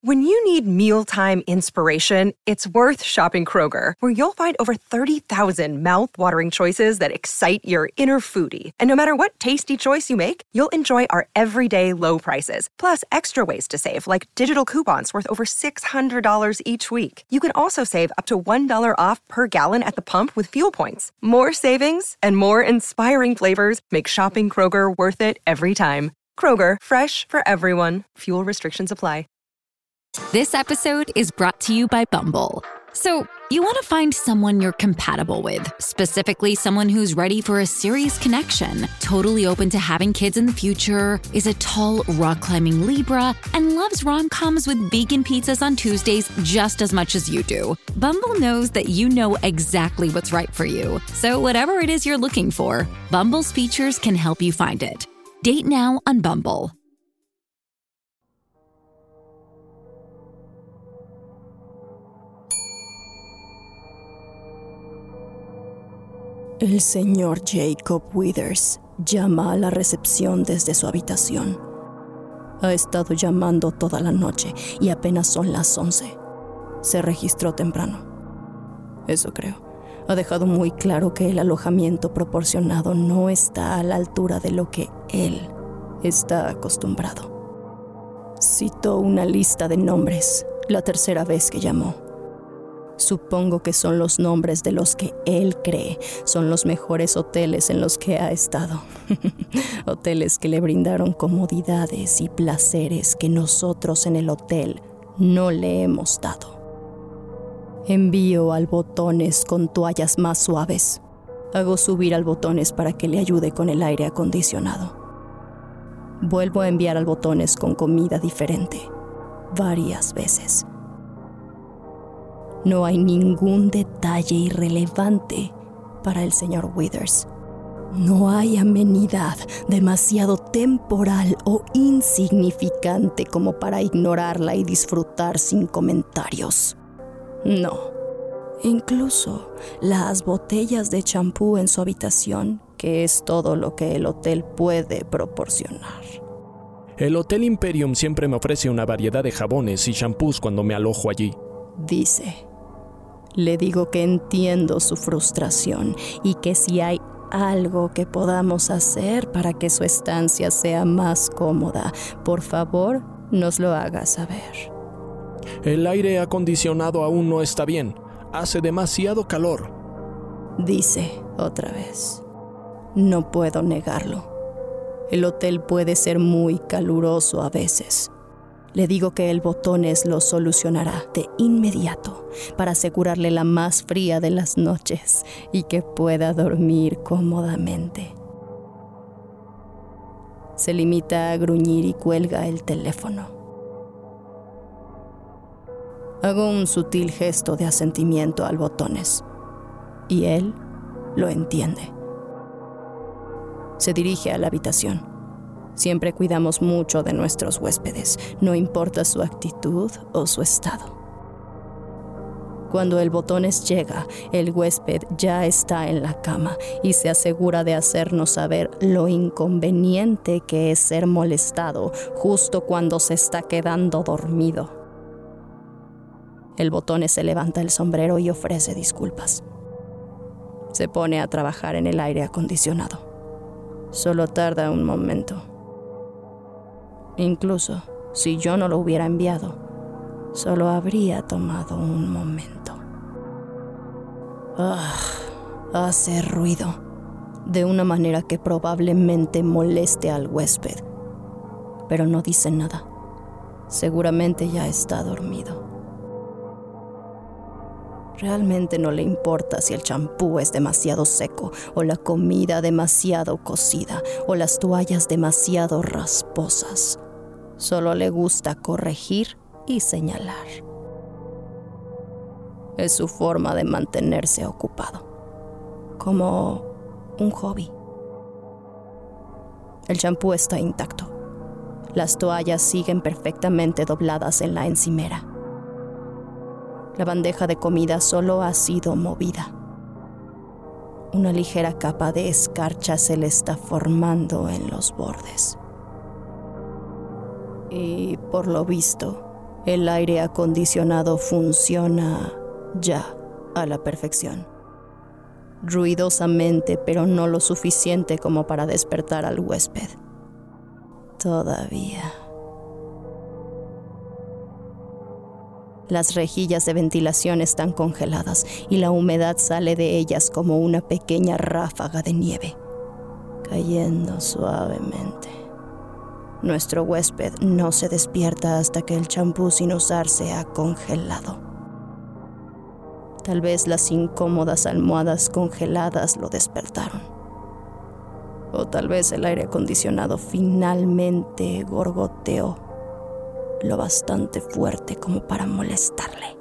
When you need mealtime inspiration, it's worth shopping Kroger, where you'll find over 30,000 mouth-watering choices that excite your inner foodie. And no matter what tasty choice you make, you'll enjoy our everyday low prices, plus extra ways to save, like digital coupons worth over $600 each week. You can also save up to $1 off per gallon at the pump with fuel points. More savings and more inspiring flavors make shopping Kroger worth it every time. Kroger, fresh for everyone. Fuel restrictions apply. This episode is brought to you by Bumble. So, you want to find someone you're compatible with, specifically someone who's ready for a serious connection, totally open to having kids in the future, is a tall, rock-climbing Libra, and loves rom-coms with vegan pizzas on Tuesdays just as much as you do. Bumble knows that you know exactly what's right for you. So whatever it is you're looking for, Bumble's features can help you find it. Date now on Bumble. El señor Jacob Withers llama a la recepción desde su habitación. Ha estado llamando toda la noche y apenas son las 11. Se registró temprano. Eso creo. Ha dejado muy claro que el alojamiento proporcionado no está a la altura de lo que él está acostumbrado. Citó una lista de nombres la tercera vez que llamó. Supongo que son los nombres de los que él cree son los mejores hoteles en los que ha estado. Hoteles que le brindaron comodidades y placeres que nosotros en el hotel no le hemos dado. Envío al Botones con toallas más suaves. Hago subir al Botones para que le ayude con el aire acondicionado. Vuelvo a enviar al Botones con comida diferente, varias veces. No hay ningún detalle irrelevante para el señor Withers. No hay amenidad demasiado temporal o insignificante como para ignorarla y disfrutar sin comentarios. No. Incluso las botellas de champú en su habitación, que es todo lo que el hotel puede proporcionar. El Hotel Imperium siempre me ofrece una variedad de jabones y champús cuando me alojo allí, dice. Le digo que entiendo su frustración y que si hay algo que podamos hacer para que su estancia sea más cómoda, por favor, nos lo haga saber. El aire acondicionado aún no está bien. Hace demasiado calor, dice otra vez. No puedo negarlo. El hotel puede ser muy caluroso a veces. Le digo que el Botones lo solucionará de inmediato para asegurarle la más fría de las noches y que pueda dormir cómodamente. Se limita a gruñir y cuelga el teléfono. Hago un sutil gesto de asentimiento al Botones y él lo entiende. Se dirige a la habitación. Siempre cuidamos mucho de nuestros huéspedes, no importa su actitud o su estado. Cuando el Botones llega, el huésped ya está en la cama y se asegura de hacernos saber lo inconveniente que es ser molestado justo cuando se está quedando dormido. El Botones se levanta el sombrero y ofrece disculpas. Se pone a trabajar en el aire acondicionado. Solo tarda un momento. Incluso si yo no lo hubiera enviado, solo habría tomado un momento. Hace ruido, de una manera que probablemente moleste al huésped, pero no dice nada. Seguramente ya está dormido. Realmente no le importa si el champú es demasiado seco, o la comida demasiado cocida, o las toallas demasiado rasposas. Solo le gusta corregir y señalar. Es su forma de mantenerse ocupado, como un hobby. El champú está intacto. Las toallas siguen perfectamente dobladas en la encimera. La bandeja de comida solo ha sido movida. Una ligera capa de escarcha se le está formando en los bordes. Y, por lo visto, El aire acondicionado funciona ya a la perfección. Ruidosamente, pero no lo suficiente como para despertar al huésped. Todavía. Las rejillas de ventilación están congeladas y la humedad sale de ellas como una pequeña ráfaga de nieve, cayendo suavemente. Nuestro huésped no se despierta hasta que el champú sin usar se ha congelado. Tal vez las incómodas almohadas congeladas lo despertaron. O tal vez el aire acondicionado finalmente gorgoteó lo bastante fuerte como para molestarle.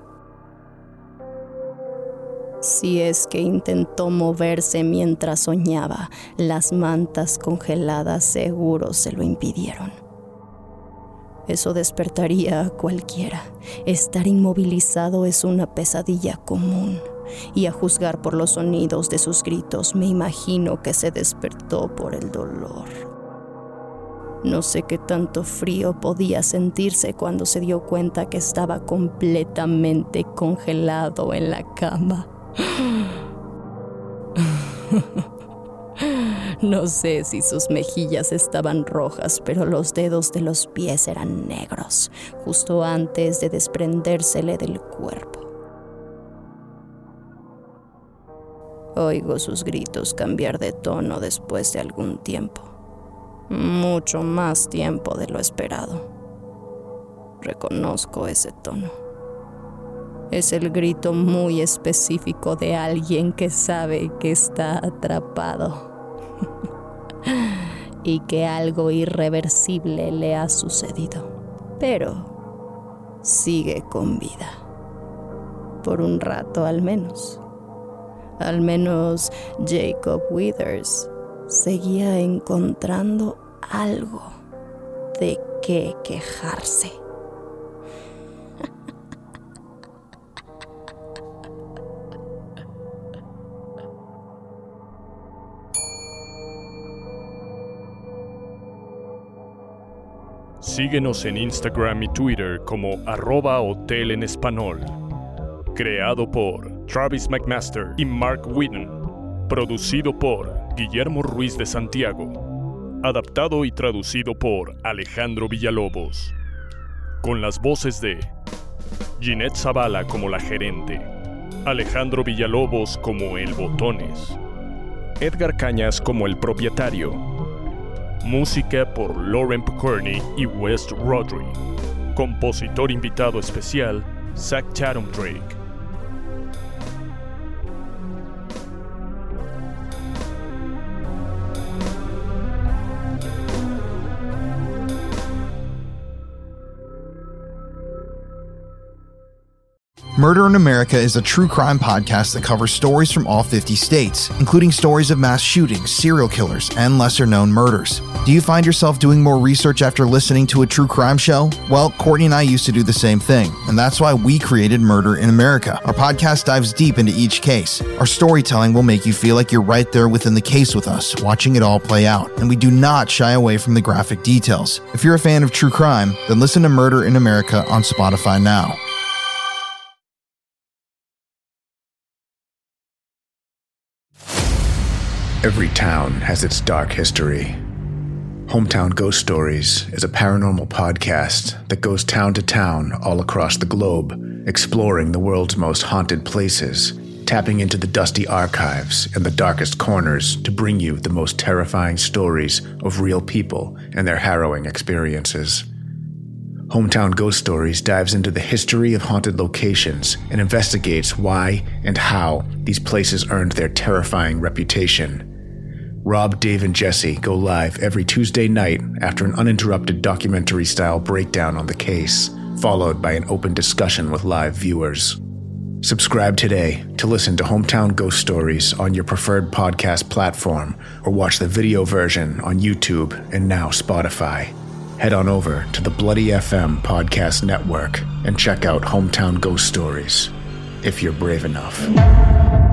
Si es que intentó moverse mientras soñaba, las mantas congeladas seguro se lo impidieron. Eso despertaría a cualquiera. Estar inmovilizado es una pesadilla común, y a juzgar por los sonidos de sus gritos, me imagino que se despertó por el dolor. No sé qué tanto frío podía sentirse cuando se dio cuenta que estaba completamente congelado en la cama. No sé si sus mejillas estaban rojas, pero los dedos de los pies eran negros, justo antes de desprendérsele del cuerpo. Oigo sus gritos cambiar de tono después de algún tiempo. Mucho más tiempo de lo esperado. Reconozco ese tono. Es el grito muy específico de alguien que sabe que está atrapado y que algo irreversible le ha sucedido, pero sigue con vida. Por un rato al menos. Al menos Jacob Withers seguía encontrando algo de qué quejarse. Síguenos en Instagram y Twitter como @Hotel en Español. Creado por Travis McMaster y Mark Whitten. Producido por Guillermo Ruiz de Santiago. Adaptado y traducido por Alejandro Villalobos. Con las voces de Ginette Zavala como la gerente, Alejandro Villalobos como el Botones, Edgar Cañas como el propietario. Música por Lauren Picorni y West Rodri. Compositor invitado especial, Zach Chatham Drake. Murder in America is a true crime podcast that covers stories from all 50 states, including stories of mass shootings, serial killers, and lesser-known murders. Do you find yourself doing more research after listening to a true crime show? Well, Courtney and I used to do the same thing, and that's why we created Murder in America. Our podcast dives deep into each case. Our storytelling will make you feel like you're right there within the case with us, watching it all play out, and we do not shy away from the graphic details. If you're a fan of true crime, then listen to Murder in America on Spotify now. Every town has its dark history. Hometown Ghost Stories is a paranormal podcast that goes town to town all across the globe, exploring the world's most haunted places, tapping into the dusty archives and the darkest corners to bring you the most terrifying stories of real people and their harrowing experiences. Hometown Ghost Stories dives into the history of haunted locations and investigates why and how these places earned their terrifying reputation. Rob, Dave, and Jesse go live every Tuesday night after an uninterrupted documentary-style breakdown on the case, followed by an open discussion with live viewers. Subscribe today to listen to Hometown Ghost Stories on your preferred podcast platform, or watch the video version on YouTube and now Spotify. Head on over to the Bloody FM Podcast Network and check out Hometown Ghost Stories, if you're brave enough.